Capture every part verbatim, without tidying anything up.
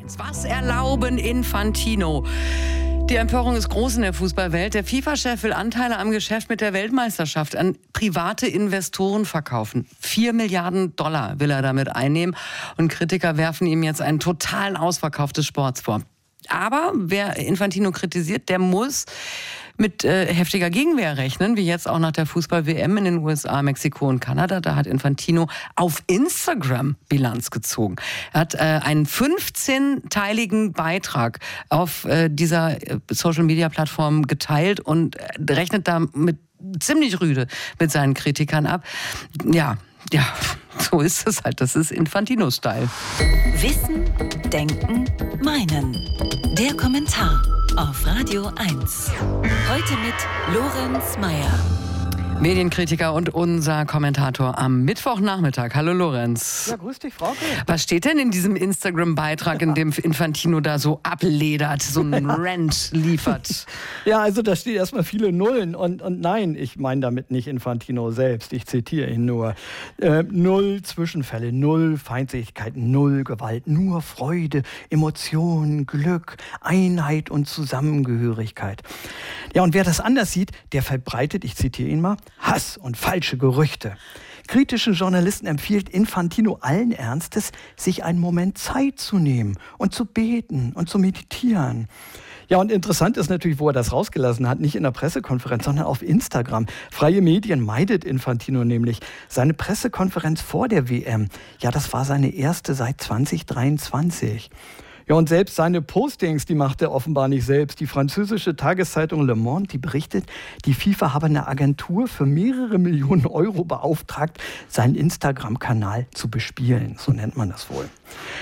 eins. Was erlauben Infantino? Die Empörung ist groß in der Fußballwelt. Der FIFA-Chef will Anteile am Geschäft mit der Weltmeisterschaft an private Investoren verkaufen. Vier Milliarden Dollar will er damit einnehmen. Und Kritiker werfen ihm jetzt einen totalen Ausverkauf des Sports vor. Aber wer Infantino kritisiert, der muss mit äh, heftiger Gegenwehr rechnen, wie jetzt auch nach der Fußball-W M in den U S A, Mexiko und Kanada. Da hat Infantino auf Instagram Bilanz gezogen. Er hat äh, einen fünfzehnteiligen Beitrag auf äh, dieser Social-Media-Plattform geteilt und äh, rechnet da mit ziemlich rüde mit seinen Kritikern ab. Ja, ja, so ist es halt. Das ist Infantino-Style. Wissen, Denken, Meinen. Der Kommentar auf Radio eins. Heute mit Lorenz Meyer. Medienkritiker und unser Kommentator am Mittwochnachmittag. Hallo Lorenz. Ja, grüß dich, Frauke. Was steht denn in diesem Instagram-Beitrag, in dem Infantino da so abledert, so einen Rant liefert? Ja, also da steht erstmal viele Nullen. Und, und nein, ich meine damit nicht Infantino selbst. Ich zitiere ihn nur. Äh, null Zwischenfälle, null Feindseligkeiten, null Gewalt, nur Freude, Emotionen, Glück, Einheit und Zusammengehörigkeit. Ja, und wer das anders sieht, der verbreitet, ich zitiere ihn mal, Hass und falsche Gerüchte. Kritischen Journalisten empfiehlt Infantino allen Ernstes, sich einen Moment Zeit zu nehmen und zu beten und zu meditieren. Ja, und interessant ist natürlich, wo er das rausgelassen hat, nicht in der Pressekonferenz, sondern auf Instagram. Freie Medien meidet Infantino nämlich. Seine Pressekonferenz vor der W M, ja, das war seine erste seit zwanzig dreiundzwanzig. Ja, und selbst seine Postings, die macht er offenbar nicht selbst. Die französische Tageszeitung Le Monde, die berichtet, die FIFA habe eine Agentur für mehrere Millionen Euro beauftragt, seinen Instagram-Kanal zu bespielen. So nennt man das wohl.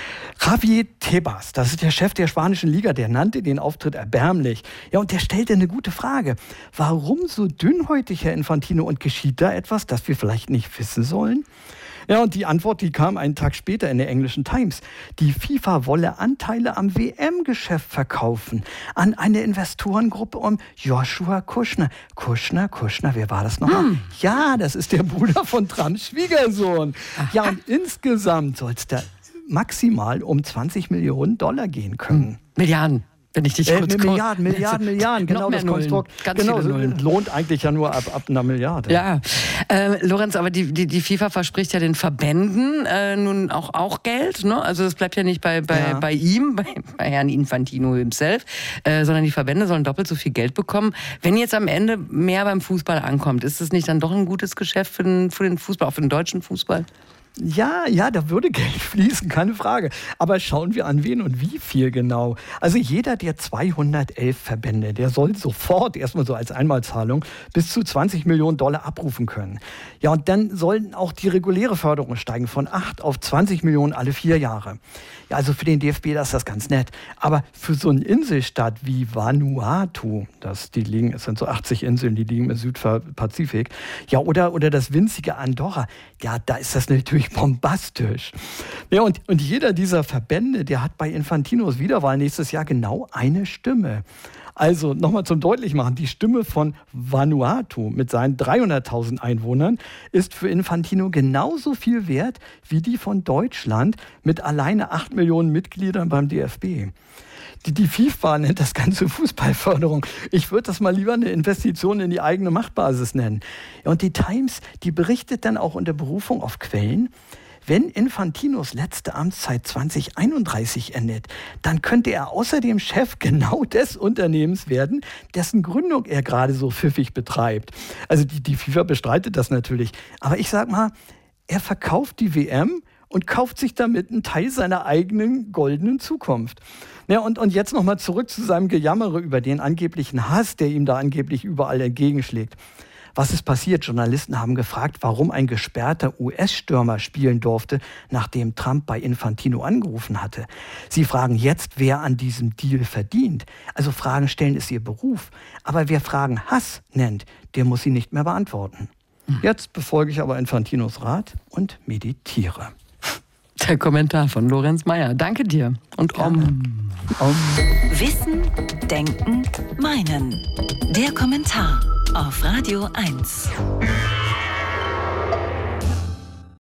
Javier Tebas, das ist der Chef der spanischen Liga, der nannte den Auftritt erbärmlich. Ja, und der stellte eine gute Frage. Warum so dünnhäutig, Herr Infantino, und geschieht da etwas, das wir vielleicht nicht wissen sollen? Ja, und die Antwort, die kam einen Tag später in der englischen Times. Die FIFA wolle Anteile am W M-Geschäft verkaufen an eine Investorengruppe um Joshua Kushner. Kushner, Kushner, wer war das nochmal? Hm. Ja, das ist der Bruder von Trumps Schwiegersohn. Aha. Ja, und insgesamt soll es da maximal um zwanzig Millionen Dollar gehen können. Hm. Milliarden. Wenn ich dich äh, kurz Milliarden, Milliarden, Milliarden, genau das Konstrukt. Ganz genau, viele Nullen. Lohnt eigentlich ja nur ab, ab einer Milliarde. Ja, äh, Lorenz, aber die, die, die FIFA verspricht ja den Verbänden äh, nun auch, auch Geld, ne? Also es bleibt ja nicht bei, bei, ja. bei ihm, bei, bei Herrn Infantino himself, äh, sondern die Verbände sollen doppelt so viel Geld bekommen. Wenn jetzt am Ende mehr beim Fußball ankommt, ist es nicht dann doch ein gutes Geschäft für den, für den Fußball, auch für den deutschen Fußball? Ja, ja, da würde Geld fließen, keine Frage. Aber schauen wir an wen und wie viel genau. Also jeder der zweihundertelf Verbände, der soll sofort, erstmal so als Einmalzahlung, bis zu zwanzig Millionen Dollar abrufen können. Ja, und dann sollen auch die reguläre Förderung steigen von acht auf zwanzig Millionen alle vier Jahre. Ja, also für den D F B, das ist das ganz nett. Aber für so eine Inselstadt wie Vanuatu, das, die liegen, es sind so achtzig Inseln, die liegen im Südpazifik, ja, oder, oder das winzige Andorra, ja, da ist das natürlich bombastisch. Ja, und, und jeder dieser Verbände, der hat bei Infantinos Wiederwahl nächstes Jahr genau eine Stimme. Also nochmal zum Deutlichmachen, die Stimme von Vanuatu mit seinen dreihunderttausend Einwohnern ist für Infantino genauso viel wert wie die von Deutschland mit alleine acht Millionen Mitgliedern beim D F B. Die, die FIFA nennt das Ganze Fußballförderung. Ich würde das mal lieber eine Investition in die eigene Machtbasis nennen. Ja, und die Times, die berichtet dann auch unter Berufung auf Quellen, wenn Infantinos letzte Amtszeit zwanzig einunddreißig endet, dann könnte er außerdem Chef genau des Unternehmens werden, dessen Gründung er gerade so pfiffig betreibt. Also die, die FIFA bestreitet das natürlich. Aber ich sag mal, er verkauft die W M und kauft sich damit einen Teil seiner eigenen goldenen Zukunft. Ja, und, und jetzt nochmal zurück zu seinem Gejammere über den angeblichen Hass, der ihm da angeblich überall entgegenschlägt. Was ist passiert? Journalisten haben gefragt, warum ein gesperrter U S-Stürmer spielen durfte, nachdem Trump bei Infantino angerufen hatte. Sie fragen jetzt, wer an diesem Deal verdient. Also Fragen stellen ist ihr Beruf. Aber wer Fragen Hass nennt, der muss sie nicht mehr beantworten. Jetzt befolge ich aber Infantinos Rat und meditiere. Der Kommentar von Lorenz Meyer. Danke dir. Und Om. Om. Wissen, Denken, Meinen. Der Kommentar auf Radio eins.